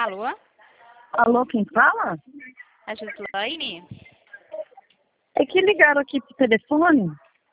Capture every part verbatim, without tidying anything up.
Alô? Alô, quem fala? A Gislaine? É que ligaram aqui pro telefone.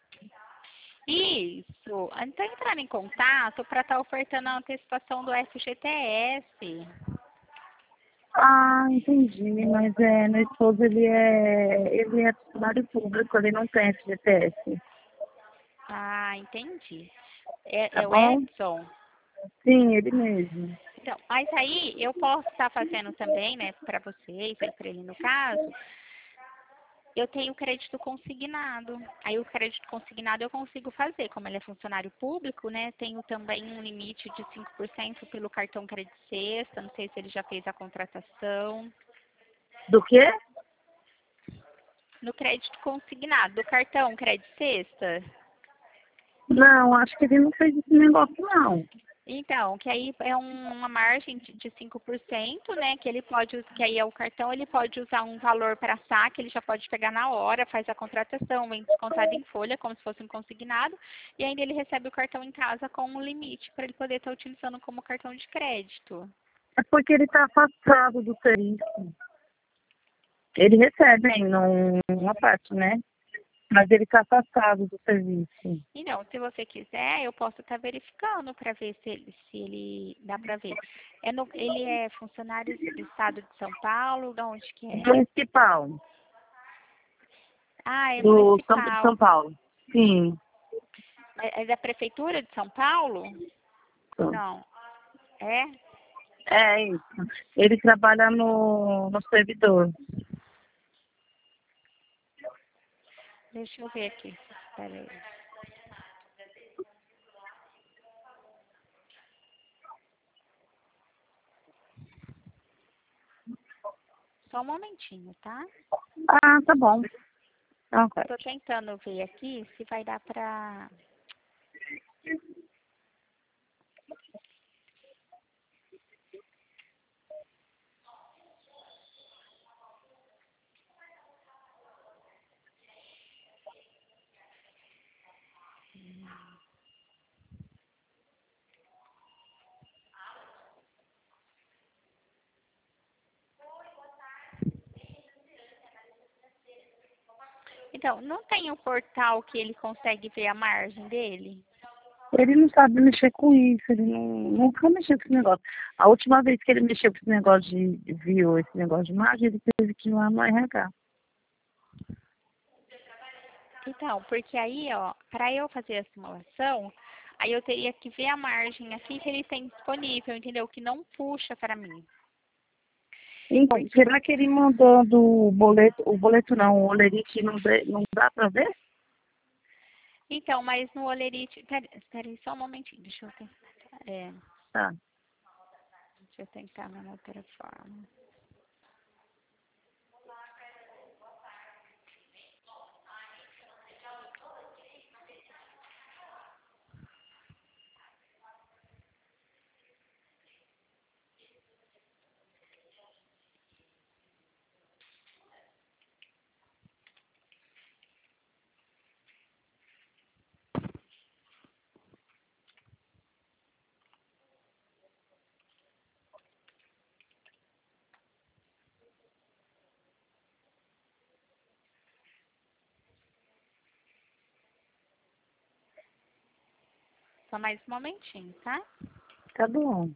Isso. Então, entrar em contato para estar ofertando a antecipação do F G T S. Ah, entendi, mas é, meu esposo, ele é, ele é funcionário público, ele não tem F G T S. Ah, entendi. É, Tá é o bom? Edson? Sim, ele mesmo. Então, mas aí eu posso estar fazendo também, né, para vocês, aí para ele no caso, eu tenho crédito consignado. Aí o crédito consignado eu consigo fazer, como ele é funcionário público, né? Tenho também um limite de cinco por cento pelo cartão Crédito Sexta, não sei se ele já fez a contratação. Do quê? No crédito consignado, do cartão Crédito Sexta. Não, acho que ele não fez esse negócio, não. Então, que aí é um- uma margem de de cinco por cento, né? Que ele pode, us- que aí é o cartão, ele pode usar um valor para saque, ele já pode pegar na hora, faz a contratação, vem descontado em folha, como se fosse um consignado, e ainda ele recebe o cartão em casa com um limite para ele poder estar utilizando como cartão de crédito. É porque ele tá afastado do serviço. Ele recebe ainda um- uma parte, né? Mas ele tá afastado do serviço. Então, se você quiser, eu posso estar verificando para ver se ele, se ele dá para ver. É no- ele é funcionário do estado de São Paulo, de onde que é? Municipal. Ah, é Do São, de São municipal. Paulo. Sim. É, é da prefeitura de São Paulo? Não. É? É isso. Ele trabalha no, no servidor. Deixa eu ver aqui. Espera aí. Só um momentinho, tá? Ah, tá bom. Ok. Eu tô tentando ver aqui se vai dar pra... Então, não tem um portal que ele consegue ver a margem dele? Ele não sabe mexer com isso, ele não, nunca mexeu com esse negócio. A última vez que ele mexeu com esse negócio de, viu esse negócio de margem, ele teve que ir lá no R H. Então, porque aí, ó, para eu fazer a simulação, aí eu teria que ver a margem assim que ele tem disponível, entendeu? Que não puxa para mim. Então, será que ele mandando o boleto, o boleto não, o olerite não, dê- não dá pra ver? Então, mas no Olerite... Pera, pera aí só um momentinho, deixa eu tentar. É, Tá. deixa eu tentar uma outra forma. Só mais um momentinho, tá? Tá bom.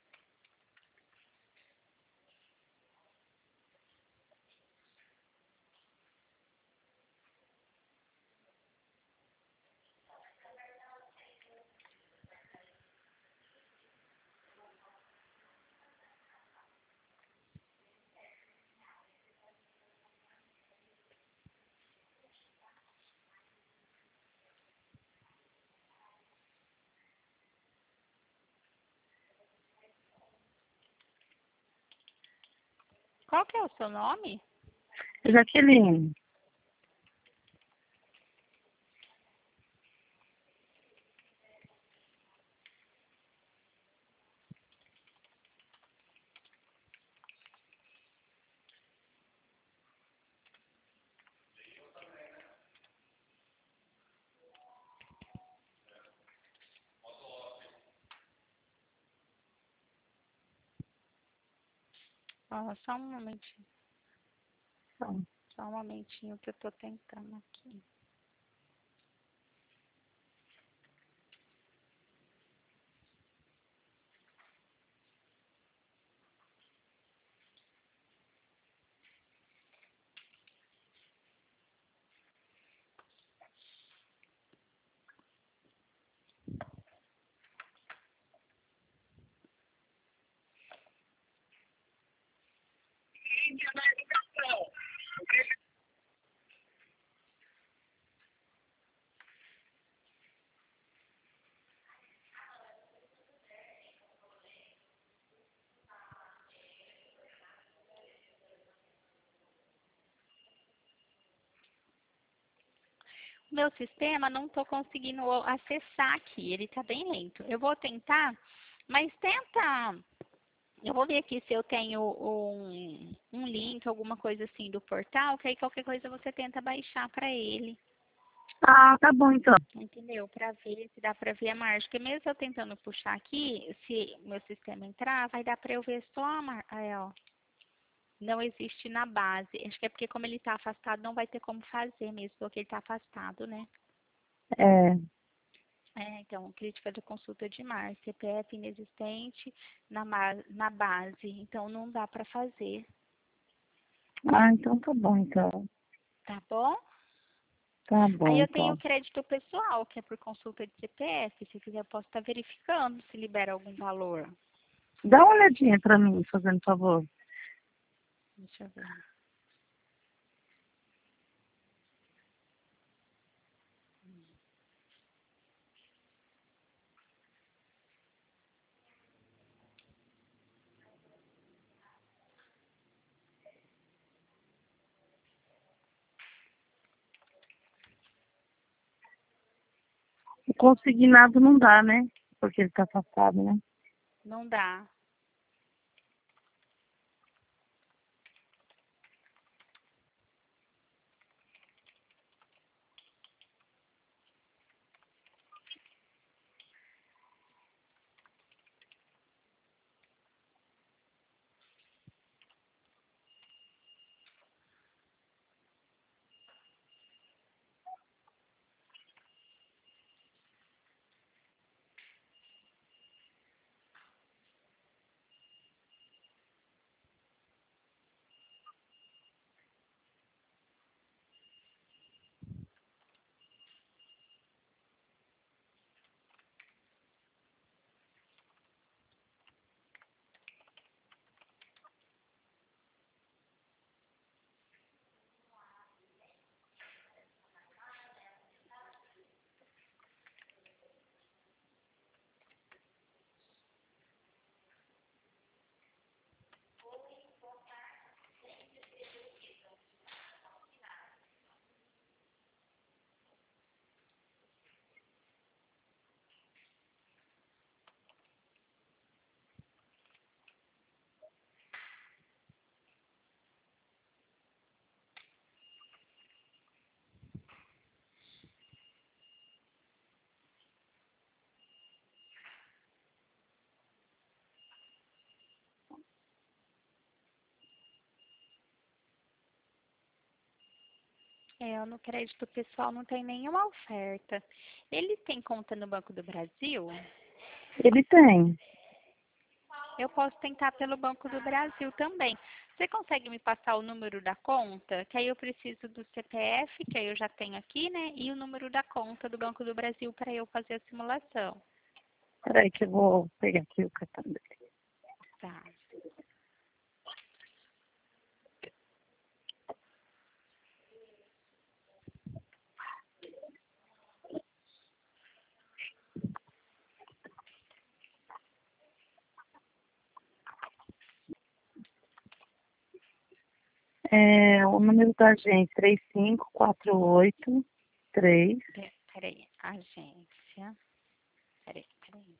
Qual que é o seu nome? Jaqueline, Ó, só um momentinho. Então, Só um momentinho que eu tô tentando aqui. Meu sistema não tô conseguindo acessar aqui, ele tá bem lento. Eu vou tentar, mas tenta. Eu vou ver aqui se eu tenho um, um link, alguma coisa assim do portal, que aí qualquer coisa você tenta baixar para ele. ah, tá bom então. Entendeu? Para ver se dá para ver a margem. Porque mesmo eu tentando puxar aqui, se meu sistema entrar, vai dar para eu ver só a margem. Aí, ó. Não existe na base. Acho que é porque como ele está afastado, não vai ter como fazer mesmo, porque ele está afastado, né? É, É, então, crítica de consulta de mar, C P F inexistente na, ma- na base. Então, não dá para fazer. ah, então tá bom então. Tá bom? Tá Aí bom eu tenho o então. crédito pessoal, que é por consulta de C P F. Se quiser, eu posso estar verificando se libera algum valor. Dá uma olhadinha pra mim, fazendo favor. Deixa eu ver. O consignado não dá, né? Porque ele tá afastado, né? Não dá. É, no crédito pessoal não tem nenhuma oferta. Ele tem conta no Banco do Brasil? Ele tem. Eu posso tentar pelo Banco do Brasil também. Você consegue me passar o número da conta? Que aí eu preciso do C P F, que aí eu já tenho aqui, né? E o número da conta do Banco do Brasil para eu fazer a simulação. Peraí que eu vou pegar aqui o cartão dele. Tá. É, o número da agência, três cinco quatro oito três. Pe- Peraí, agência. Peraí, peraí.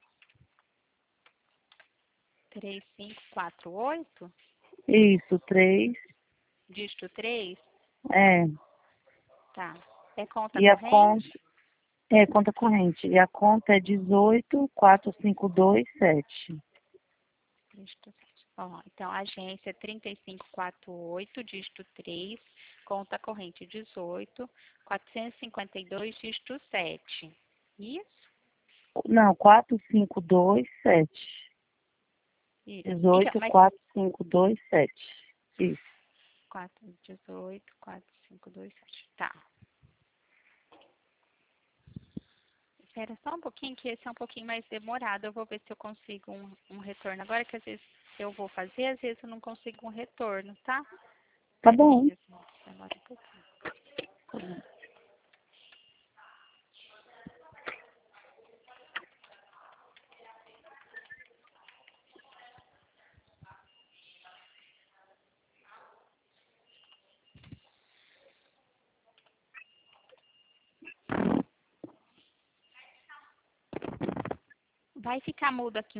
Três cinco quatro oito. Isso, três. Dígito três. É. Tá. É conta E a conta, corrente? é conta corrente. E a conta é dezoito quatrocentos e cinquenta e dois sete. Dígito sete. Ó, então, agência trinta e cinco quarenta e oito, dígito três, conta corrente dezoito, quatrocentos e cinquenta e dois, dígito sete. Isso? Não, quatro cinco dois sete. Isso. Então, dezoito, mas quatro cinco dois sete. Isso. quatro, dezoito, quatro, cinco, dois, sete. Tá. Espera só um pouquinho, que esse é um pouquinho mais demorado. Eu vou ver se eu consigo um, um retorno agora, que às vezes eu vou fazer, às vezes eu não consigo um retorno, tá? Tá Espera aí, bom. Yasmin, demora um pouquinho. Vai ficar mudo aqui.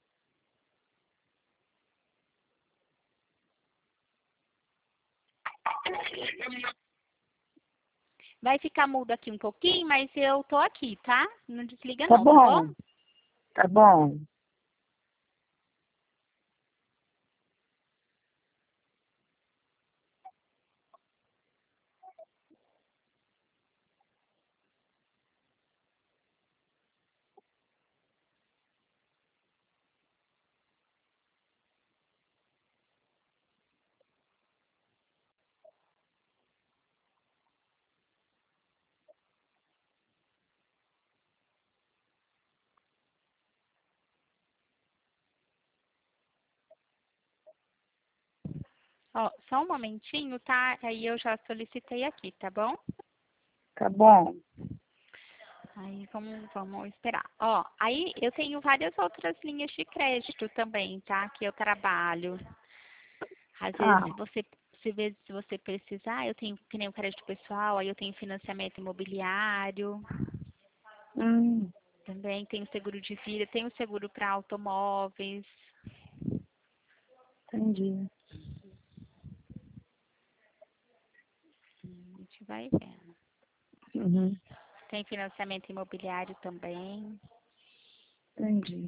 Vai ficar mudo aqui um pouquinho, mas eu tô aqui, tá? Não desliga Tá não, tá bom? bom. Tá bom. Ó, só um momentinho, tá? Aí eu já solicitei aqui, tá bom? Tá bom. Aí vamos, vamos esperar. Ó, aí eu tenho várias outras linhas de crédito também, tá? Que eu trabalho. Às vezes, Ah, se você, se vezes, se você precisar, eu tenho que nem o crédito pessoal, aí eu tenho financiamento imobiliário, hum, também tenho seguro de vida, tenho seguro para automóveis. entendi. A gente vai vendo. Uhum, Tem financiamento imobiliário também. entendi.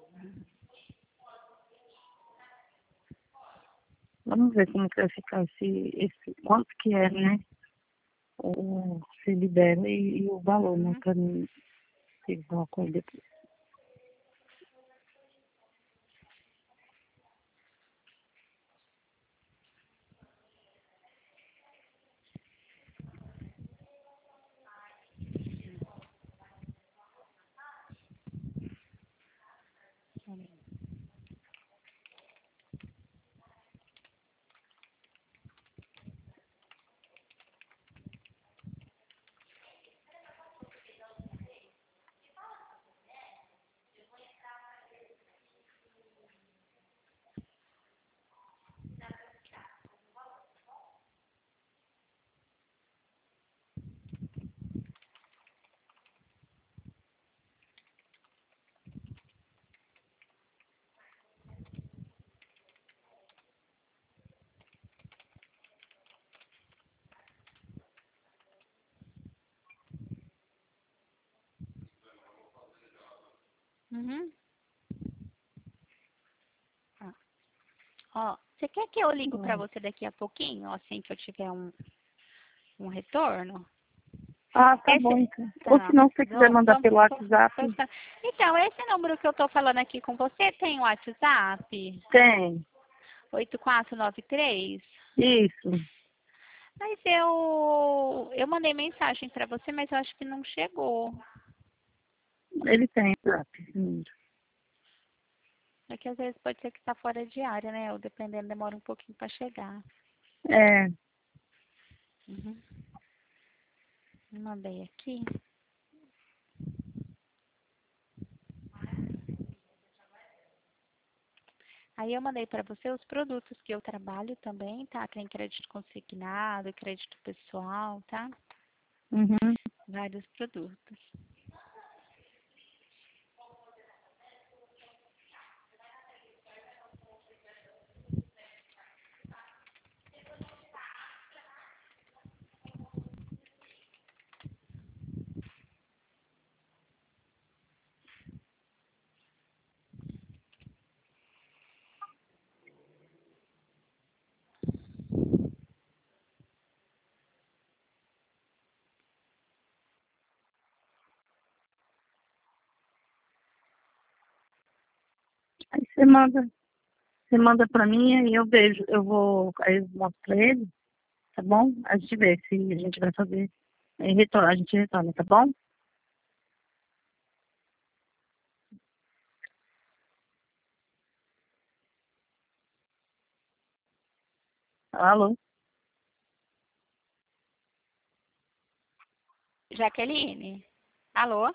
Vamos ver como que vai ficar esse, esse quanto que é, né? O, se libera e, e o valor, né? Uhum. Pra mim ter uma coisa depois. Uhum. Ah. Ó, você quer que eu ligo para Hum. você daqui a pouquinho, assim que eu tiver um, um retorno? Ah, tá bom, Esse, então. Ou se tá. não, se você quiser Vamos, mandar vamos, pelo vamos- WhatsApp, vamos- Então, esse número que eu tô falando aqui com você tem WhatsApp? tem. oito quatro nove três? Isso. Mas eu eu mandei mensagem para você, mas eu acho que não chegou. Ele tem WhatsApp, esse número. É que às vezes pode ser que está fora de área, né? Ou dependendo, demora um pouquinho para chegar. É, Uhum. Mandei aqui. Aí eu mandei para você os produtos que eu trabalho também, tá? Tem crédito consignado, crédito pessoal, tá? uhum. Vários produtos. Você manda, você manda pra mim, aí eu vejo, eu vou, aí eu mostro pra ele, tá bom? A gente vê se a gente vai fazer. Aí retorna, a gente retorna, tá bom? Alô? Jaqueline? Alô?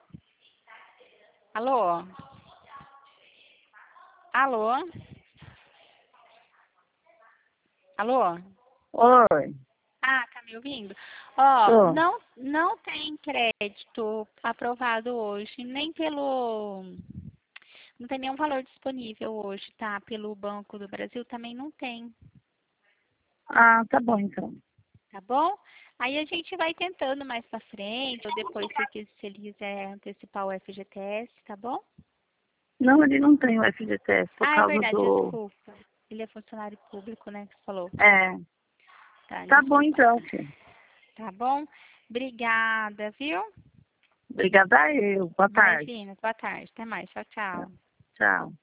Alô? Alô? Alô? Oi, Ah, tá me ouvindo? Ó, tô. não, não tem crédito aprovado hoje, nem pelo. Não tem nenhum valor disponível hoje, tá? Pelo Banco do Brasil também não tem, Ah, tá bom então. tá bom? Aí a gente vai tentando mais pra frente, ou depois se, quis- se ele quiser antecipar o F G T S, tá bom? Não, ele não tem o F G T S por Ah, é causa verdade, do... desculpa. Ele é funcionário público, né, que você falou. É, Tá, tá bom desculpa. então, filho. Tá bom? Obrigada, viu? Obrigada a eu. Boa tarde. Imagina, boa tarde. Até mais. Tchau, tchau. Tchau.